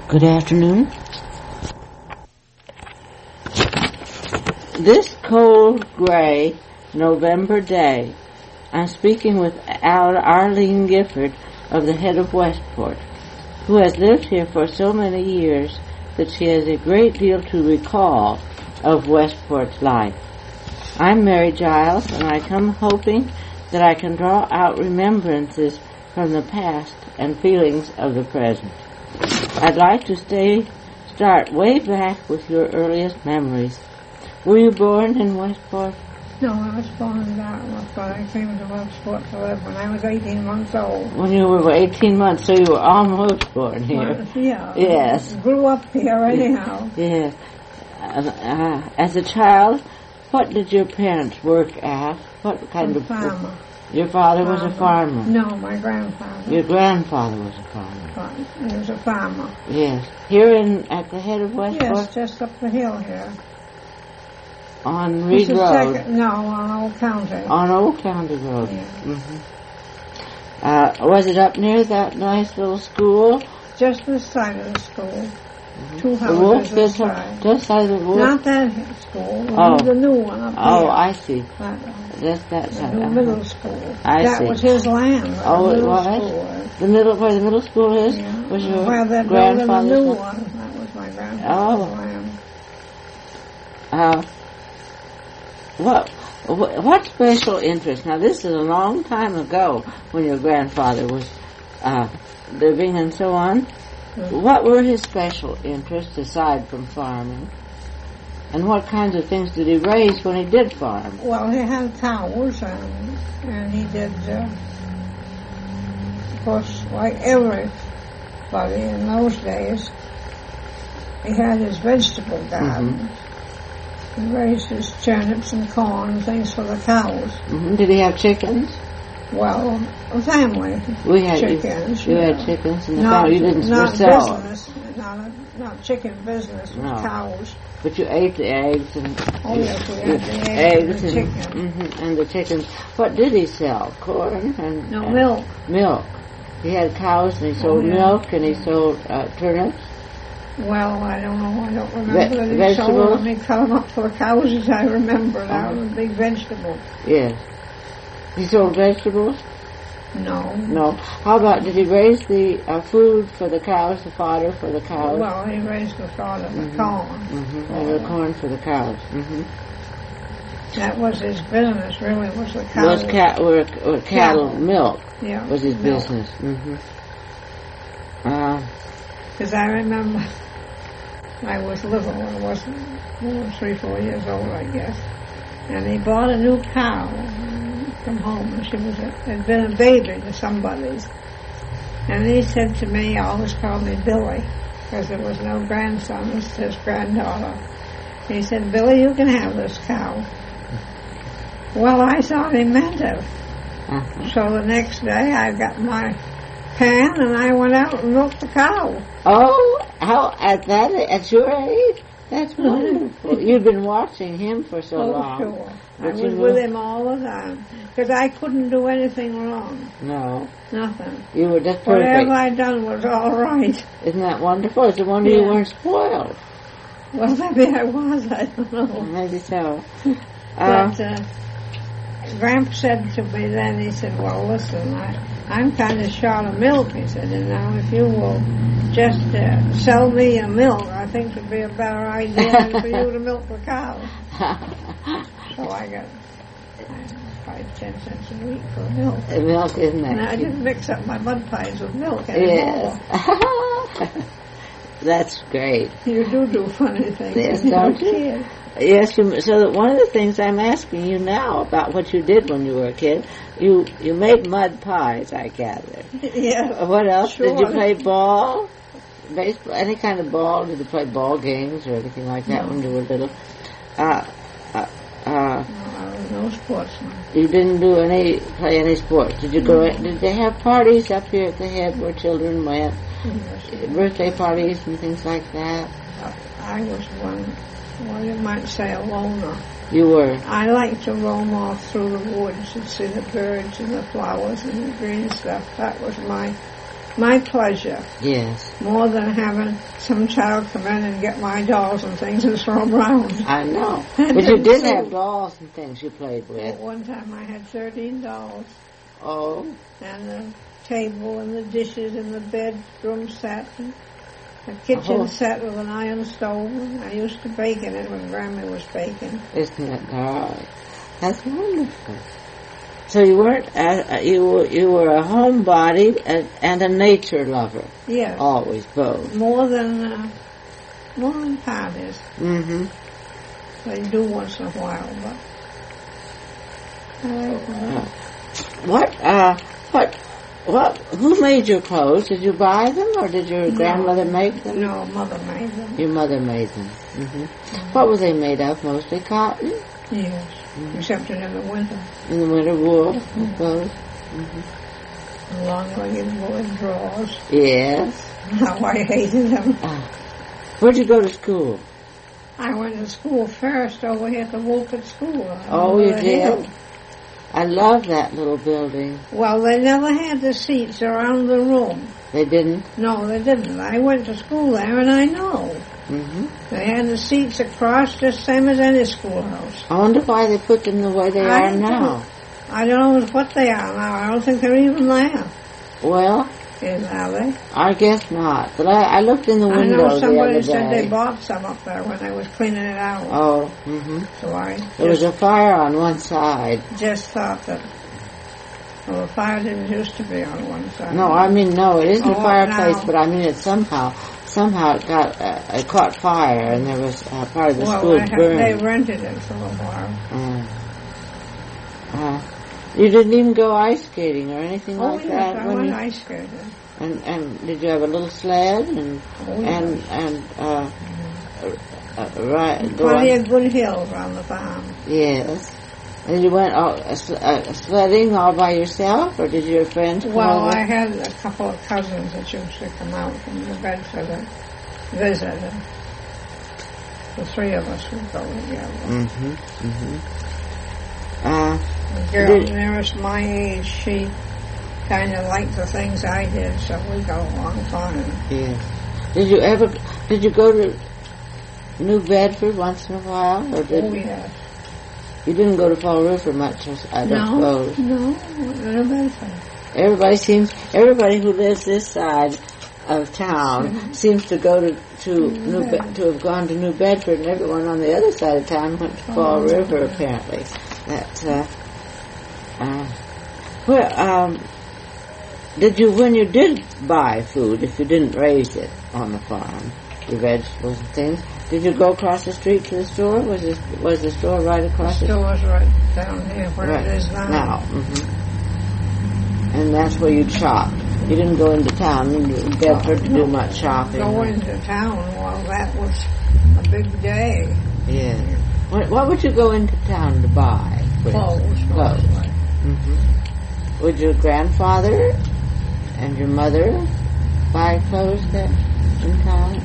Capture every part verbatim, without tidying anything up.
Good afternoon. This cold, gray November day, I'm speaking with Arlene Gifford of the Head of Westport, who has lived here for so many years that she has a great deal to recall of Westport's life. I'm Mary Giles, and I come hoping that I can draw out remembrances from the past and feelings of the present. I'd like to stay, start way back with your earliest memories. Were you born in Westport? No, I was born in Dartmouth, but I came to Westport to live when I was eighteen months old. When you were eighteen months, so you were almost born here. Well, yeah. Yes. I grew up here anyhow. Yes. Uh, uh, as a child, what did your parents work at? What kind a of farmer. Your father farmer. was a farmer? No, my grandfather. Your grandfather was a farmer? He was a farmer. Yes. Here in at the head of Westport? Yes, just up the hill here. On Reed This is Road? Second, no, on Old County. On Old County Road. Yeah. Mm-hmm. Uh, was it up near that nice little school? Just this side of the school. Mm-hmm. Two The Wolf, houses this this side. Just side of the Wolf? Not that school. Oh. The new one up Oh, here. I see. That one. That's that The side. new uh-huh. middle school. I that see. was his land. Oh, the it middle was? School was. The middle, where the middle school is? Yeah. Was your well, they're building a grandfather's new land? one. That was my grandfather's Oh. land. Uh, what, what, what special interest? Now, this is a long time ago when your grandfather was uh, living and so on. Mm. What were his special interests aside from farming? And what kinds of things did he raise when he did farm? Well, he had cows, and, and he did, uh, of course, like everybody in those days, he had his vegetable garden. Mm-hmm. He raised his turnips and corn and things for the cows. Mm-hmm. Did he have chickens? Well, a family. We had chickens. You, you know. had chickens in the not, family. You didn't not sell. business, not a, not chicken business with No. cows. But you ate the eggs and Oh yes, we had the eggs eggs, and the and, chicken. mm-hmm, and the chickens. What did he sell? Corn and No and milk. Milk. He had cows and he sold Oh, yeah. milk and he sold uh, turnips. Well, I don't know. I don't remember Ve- that he vegetables? sold them. He cut them up for the cows, as I remember. That Uh-huh. was a big vegetable. Yes. He sold vegetables. No. No. How about, did he raise the uh, food for the cows, the fodder for the cows? Well, he raised the sort of the Mhm. corn. Mm-hmm. And the corn for the cows. Mm-hmm. That was his business, really, was the Was cows. cat, or, or cattle, Cattle. milk Yeah, was his milk. business. Mm-hmm. Uh, Because I remember I was little. I wasn't more than three, four years old, I guess. And he bought a new cow from home, and she was a, had been a baby to somebody's. And he said to me, he always called me Billy, because there was no grandson, it was his granddaughter. He said, Billy, you can have this cow. Well, I thought he meant it. uh-huh. So the next day I got my pan and I went out and milked the cow. Oh, how, at that, at your age? That's wonderful. You've been watching him for so Oh, long. sure. I But was you with were- him all the time. Because I couldn't do anything wrong. No, Nothing. you were just Whatever perfect. I done was all right. Isn't that wonderful? It's a wonder you Yeah. weren't spoiled. Well, maybe I was. I don't know. Maybe so. Uh, But uh, Gramp said to me then, he said, well, listen, I, I'm kind of short of milk, he said, and now if you will just uh, sell me your milk, I think it would be a better idea than for you to milk the cow. So I got uh, five, ten cents a week for milk. milk, isn't And I that didn't mix up my mud pies with milk anymore. Yes. That's great. You do do funny things. Yes, when you're a don't you? kid. Yes, you, so that one of the things I'm asking you now about what you did when you were a kid, you you made mud pies, I gather. Yeah. What else? Sure. Did you play ball? Baseball? Any kind of ball? Did you play ball games or anything like that No. when you were little? Uh, uh, uh, No, I was no sportsman. you didn't do any, play any sports. Did you go, did they have parties up here at the head where children went? Birthday parties and things like that? I was one, well, you might say a loner. You were. I like to roam off through the woods and see the birds and the flowers and the green stuff. That was my my pleasure. Yes. More than having some child come in and get my dolls and things and throw them around. I know. But you did have dolls and things you played with. At one time I had thirteen dolls. Oh. And the table and the dishes and the bedroom set and a kitchen Oh. set with an iron stove. I used to bake in it when Grandma was baking. Isn't it? All right. That's wonderful. So you weren't, uh, you were, you were a homebody and, and a nature lover. Yes. Always, both. More than, uh, more than parties. Mm-hmm. They do once in a while, but I like them. Uh, what, uh, what, what, who made your clothes? Did you buy them or did your No. grandmother make them? No, Mother made them. Your mother made them. Mm-hmm. What were they made of? Mostly cotton? Yes, Mm-hmm. except in the winter. In the winter, wool, I Mhm. suppose. Mm-hmm. Long-legged woolen drawers. Yes. How I hated them. Uh, where'd you go to school? I went to school first over here at the Wolcott School. Oh, over you the did? hill. I love that little building. Well, they never had the seats around the room. They didn't? No, they didn't. I went to school there, and I know. Mm-hmm. They had the seats across the same as any schoolhouse. I wonder why they put them the way they I are don't now. know. I don't know what they are now. I don't think they're even there. Well, Is, are they? I guess not. But I, I looked in the I window know the other somebody said day. they bought some up there when they was cleaning it out. Oh, mm-hmm. So I There was just, a fire on one side. just thought that, well, the fire didn't used to be on one side. No, I mean, no, it isn't a Oh, fireplace, no. but I mean, it somehow, somehow it got, uh, it caught fire, and there was uh, part of the Well, school they, had, they burned. rented it for a while. Mm. Uh, you didn't even go ice skating or anything Oh, like yes, that? I when went you, ice skating. and, and did you have a little sled and, Oh, and, yes. and, uh, uh, right, go Plenty on. of good hills around the farm. Yes. And you went all, uh, sl- uh, sledding all by yourself, or did your friends come Well, over? I had a couple of cousins that used to come out from New Bedford and visit, and the three of us would go together. Mm-hmm, mm-hmm. Uh, The girl Did- nearest my age, she kind of liked the things I did, so we got along fine. yes. Did you ever, did you go to New Bedford once in a while, or did Oh, yes. you didn't go to Fall River much, I don't No, suppose? no, New Bedford. Everybody seems, everybody who lives this side of town Mhm. seems to go to, to New New Be- Bedford. to have gone to New Bedford, and everyone on the other side of town went to Fall Oh, River, yeah. apparently. That, uh, uh, well, um, did you, when you did buy food, if you didn't raise it on the farm, your vegetables and things, did you go across the street to the store? Was this, was the store right across the street? Store's right down here where Right. it is now. Now, hmm and that's where you shopped. You didn't go into town in Bedford to do much shopping. Go into town, well, that was a big day. Yeah. What, what would you go into town to buy? for Clothes, instance? Clothes. mostly. Mm-hmm. Would your grandfather and your mother buy clothes there in town?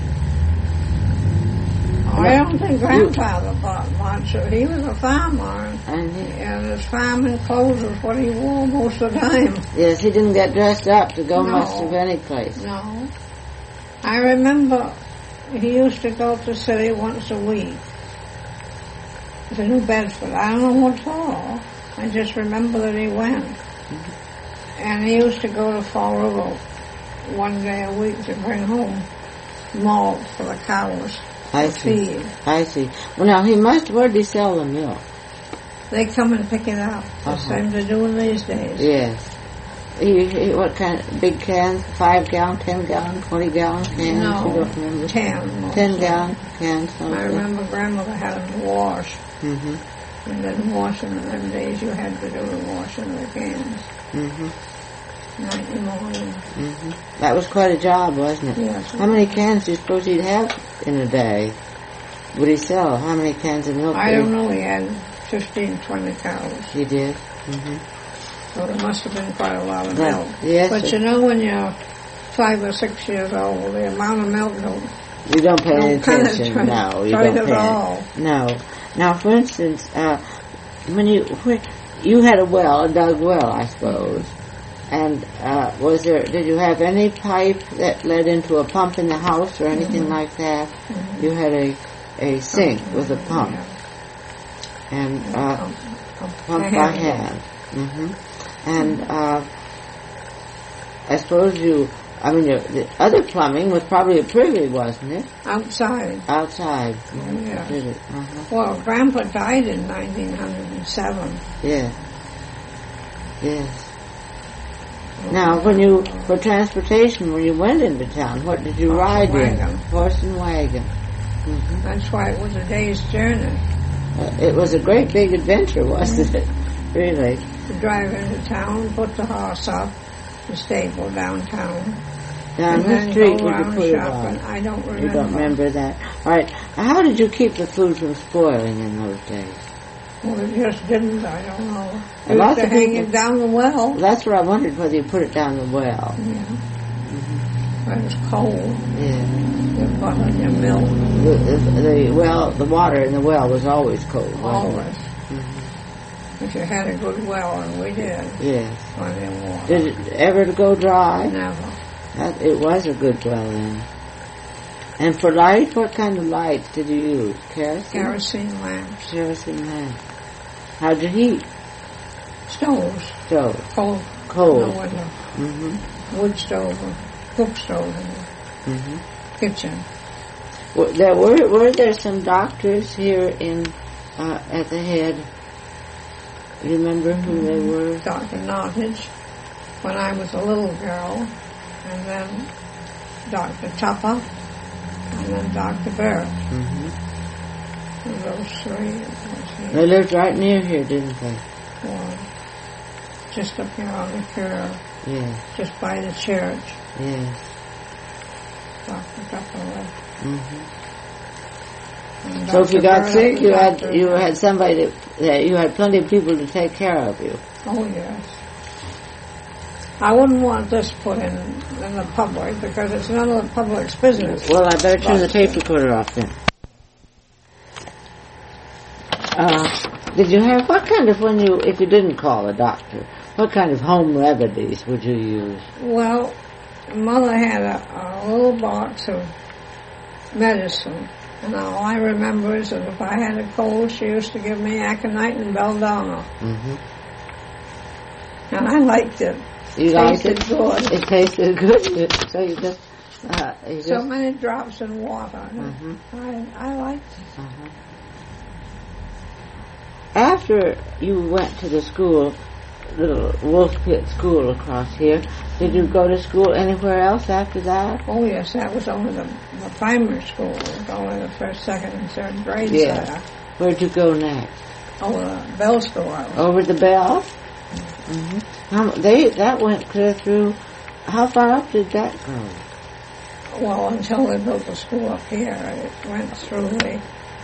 Oh, I don't think Grandfather bought much. He was a farmer, And he, and his farming clothes was what he wore most of the time. yes, he didn't get dressed up to go No. much of any place. No. I remember he used to go to the city once a week to New Bedford. I don't know what for. I just remember that he went. Mm-hmm. And he used to go to Fall River one day a week to bring home malt for the cows I to see. feed. I see. Well, now he must. Where did he sell the milk? They come and pick it up, the Uh-huh. same they're doing these days. Yes. He, he, what kind of big cans? Five gallon, ten gallon, twenty gallon cans? No, You don't remember? ten. mostly. Ten gallon cans. I remember Grandmother had them washed. Mm-hmm. And then washing in them days you had to do the washing of the cans. Mm-hmm. Night and morning. Mm-hmm. That was quite a job, wasn't it? Yes. How many cans do you suppose he'd have in a day? Would he sell? How many cans of milk? I did don't know, he had fifteen, twenty cows. He did. Mm-hmm. So there must have been quite a lot of Right. milk. Yes. But it- you know when you're five or six years old, the amount of milk don't, You don't pay any don't kind of attention. try, No, you try don't at pay. all. No. Now, for instance, uh, when you when you had a well, a dug well, I suppose, And uh, was there? Did you have any pipe that led into a pump in the house or anything Mm-hmm. like that? Mm-hmm. You had a a sink with a pump Yeah. and uh, Pump, pump, pump I by had it. hand. hmm And uh, I suppose you. I mean, your, the other plumbing was probably a privy, wasn't it? Outside. Outside. Mhm. Yeah. Did it? Uh-huh. Well, Grandpa died in nineteen oh seven. Yeah. Yes. Now, when you, for transportation, when you went into town, what did you Horse ride and in? wagon. Horse and wagon. hmm That's why it was a day's journey Uh, it was a great big adventure, wasn't it? Really. to drive into town, put the horse up, the stable downtown, Down and the then street, go you around could put it shopping. on. I don't remember. You don't remember that. All right. How did you keep the food from spoiling in those days? Well, it just didn't. I don't know. A You lot used to of hang people- it down the well. Well, that's what I wondered, whether you put it down the well. Yeah. Mm-hmm. It was cold. Yeah. You put on your milk. The, the, the well, the water in the well was always cold. wasn't it? Always. Mhm. If you had a good well, and we did, Yes. plenty of water. Did it ever go dry? Never. That, it was a good well then. And for light, what kind of lights did you use? Kerosene? Kerosene lamps. Kerosene lamp. How'd you heat? Stoves. Stove. Cold. Cold. No window. Mm-hmm. Wood stove. Or cook stove in the Mm-hmm. kitchen. Were there were were there some doctors here in uh, at the head? You remember who they were? Doctor Nottage when I was a little girl, and then Doctor Tupper, and then Doctor Barrett. Mm-hmm. And those three was They here. lived right near here, didn't they? Well, just up here on the curve, Yes, just by the church. yes. Doctor Tupper lived. Mm-hmm. And So if you Doctor got Barrett sick, was you had Doctor- you had somebody that, that you had plenty of people to take care of you. Oh yes. I wouldn't want this put in in the public because it's none of the public's business. Well, I better turn the tape recorder off then. Uh, did you have, what kind of, when you, if you didn't call a doctor, what kind of home remedies would you use? Well, Mother had a, a little box of medicine, and all I remember is that if I had a cold, she used to give me aconite and belladonna, Mm-hmm. and I liked it. You liked Tasted it? good. It tasted good, so you just, uh, you just, So many drops in water. Mhm. I I liked it. uh-huh. After you went to the school, little Wolf Pit school across here, did you go to school anywhere else after that? Oh yes, that was only the, the primary school. It was only the first, second, and third grades Yeah. there. Where'd you go next? Oh, the Bell store. Over the Bell? Mm-hmm. How, they, that went clear through, how far up did that go? Well, until they built the school up here, it went through the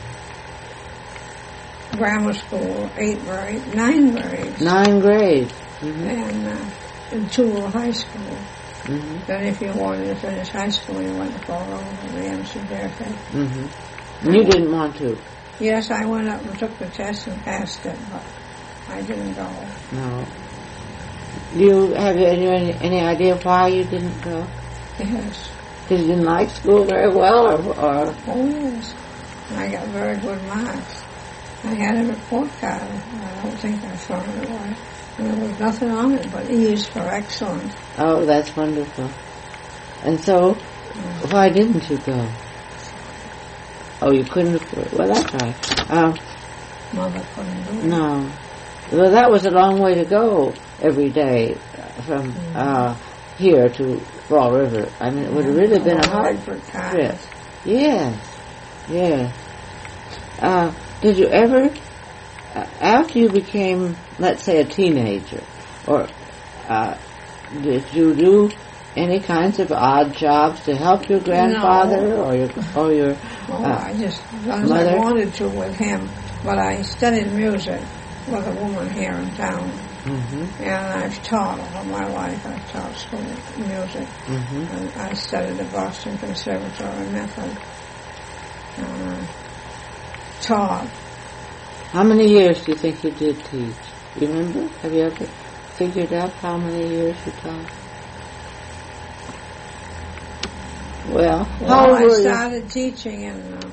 grammar school, eight grade, nine grades, Nine grades. Mm-hmm. and uh, in Tooele High School. Mm-hmm. Then if you wanted to finish high school, you went to Fall River, the M C Fairfield. Mm-hmm. And you didn't want to? Yes, I went up and took the test and passed it, but I didn't go. No. Do you have any, any, any idea why you didn't go? Yes. Because you didn't like school very well, or, or Oh, yes. I got very good marks. I had a report card. I don't think I thrown it away. And there was nothing on it but E's for excellent. oh, that's wonderful. And so, why didn't you go? Oh, you couldn't afford. Well, that's right. Um, Mother couldn't do it. no. Well, that was a long way to go every day from uh, here to Fall River. I mean, it would have really been a hard Electric cars. trip. Yes, yes. Uh, did you ever, uh, after you became, let's say, a teenager, or uh, did you do any kinds of odd jobs to help your grandfather No. or your or your? Oh, Uh, I just done as mother? I wanted to with him. But I studied music with a woman here in town. Mm-hmm, And I've taught all my life. I've taught school music. mm-hmm. And I studied the Boston Conservatory method. And I taught. How many years do you think you did teach? You remember? Have you ever figured out how many years you taught? Well, how Well, old I were you? started teaching in, uh,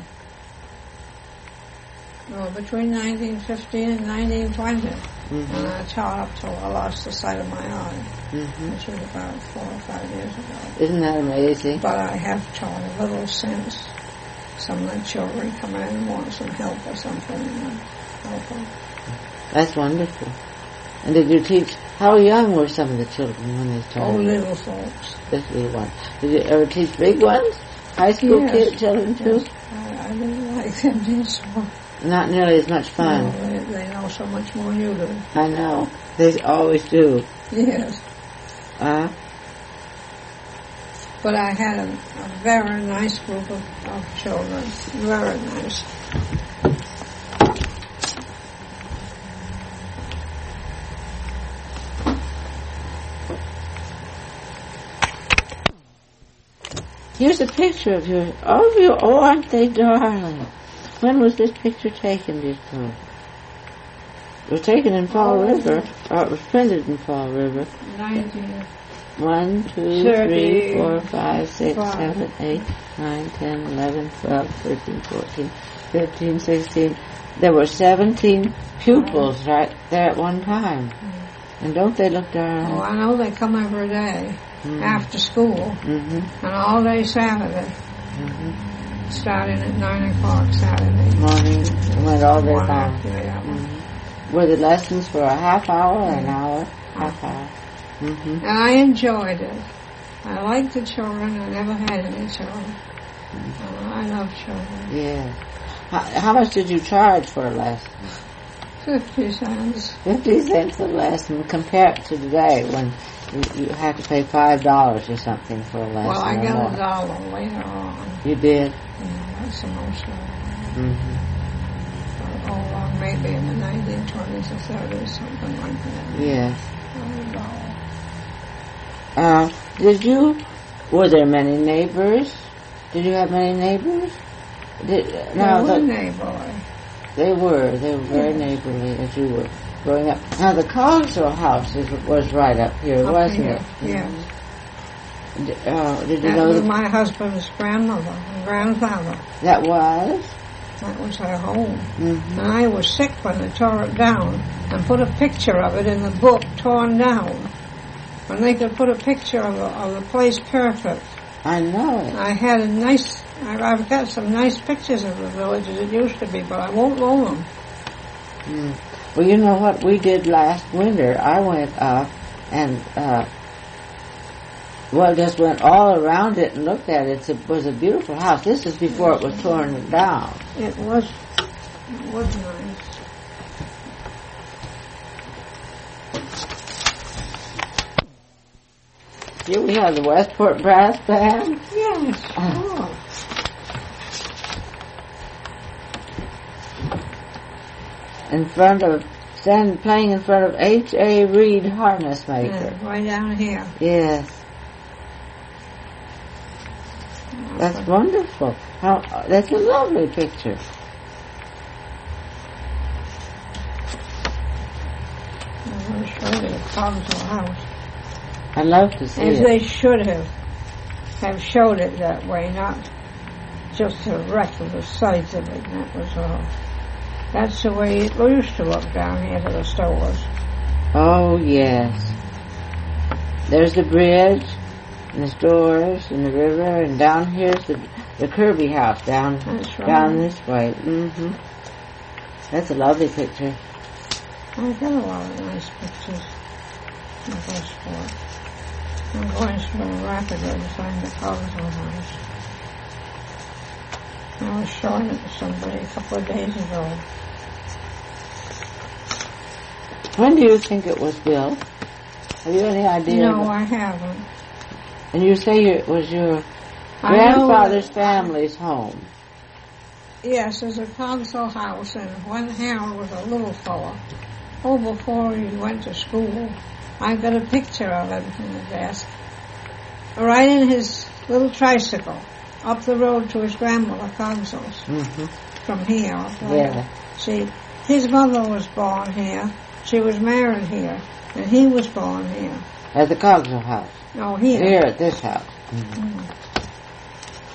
well, between nineteen fifteen and nineteen twenty. Mm-hmm. And I taught up till I lost the sight of my eye, Mm-hmm. which was about four or five years ago. Isn't that amazing? But I have taught a little since. Some of the children come in and want some help or something, and I help them. That's wonderful. And did you teach, how young were some of the children when they Oh, started? little folks. Just little ones. Did you ever teach big ones? High school Yes. kid children too? Yes. I, I didn't like them being small. Not nearly as much fun. No, they, they know so much more than you do. I know. They always do. Yes. Uh, But I had a, a very nice group of, of children. Very nice. here's a picture of yours. Oh, you, oh, aren't they darling? When was this picture taken, do you think? It was taken in Fall Oh. River, or it was printed in Fall River. Nineteen. One, two, Thirty. three, four, five, six, Five. seven, eight, nine, ten, eleven, twelve, thirteen, fourteen, fifteen, sixteen. There were seventeen pupils right there at one time. And don't they look darling? Oh, I know they come every day Mhm. after school Mm-hmm. and all day Saturday, Mm-hmm. starting at nine o'clock Saturday. Morning, it went all day One long. after the other. Mm-hmm. Were the lessons for a half hour or an hour? Half hour. Mm-hmm. And I enjoyed it. I liked the children. I never had any children. Uh, I love children. Yeah. How, how much did you charge for a lesson? Fifty cents. Fifty cents a lesson compared to today when you, you have to pay five dollars or something for a lesson. Well, I or got more. a dollar later on. You did? Yeah, that's the most I Mm-hmm. Oh, well, maybe in the nineteen twenties or thirties, something like that. Yes. A dollar. Uh, did you, were there many neighbors? Did you have many neighbors? Did, now, They were the, neighborly. they were, they were very Yeah. neighborly as you were growing up. Now, the Cogswell house is, was right up here, Up wasn't here, it? yes. D- Uh, did you That know was that, my husband's grandmother and grandfather. that was? That was their home. Mm-hmm. And I was sick when they tore it down and put a picture of it in the book, Torn Down. When they could put a picture of the, of the place perfect. I know it. I had a nice, I- I've got some nice pictures of the village as it used to be, but I won't loan them. Mm. Well, you know what we did last winter? I went up and, uh, well, just went all around it and looked at it. It was a beautiful house. This is before it was torn down. It was, it was nice. Here we have the Westport Brass Band. Yes, Oh. sure. In front of, stand, playing in front of H A. Reed Harness Maker. Yeah, right down here. Yes, that's wonderful. How, that's a lovely picture. I'm going to show you the Cogswell house. I'd love to see As it. they should have have showed it that way, not just a wreck of the sides of it, and that was all. That's the way it used to look down here to the stores. Oh, yes. There's the bridge, and the stores, and the river, and down here's the the Kirby house, down That's right. down this way. Mm-hmm. That's a lovely picture. I got a lot of nice pictures of Westport. I'm going through rapidly to find the Cogswell house. I was showing it to somebody a couple of days ago. When do you think it was built? Have you any idea? No, I haven't. And you say it was your I know grandfather's that- family's home. Yes, there's a Cogswell house, and when Harold was a little fella, oh, before he went to school, I got a picture of him in the desk, right in his little tricycle, up the road to his grandmother Cogswell's, Mm-hmm. from here. Up there. Yeah. See, his mother was born here, She was married here, and he was born here. At the Cogswell house. Oh, here. Here at this house. Mm.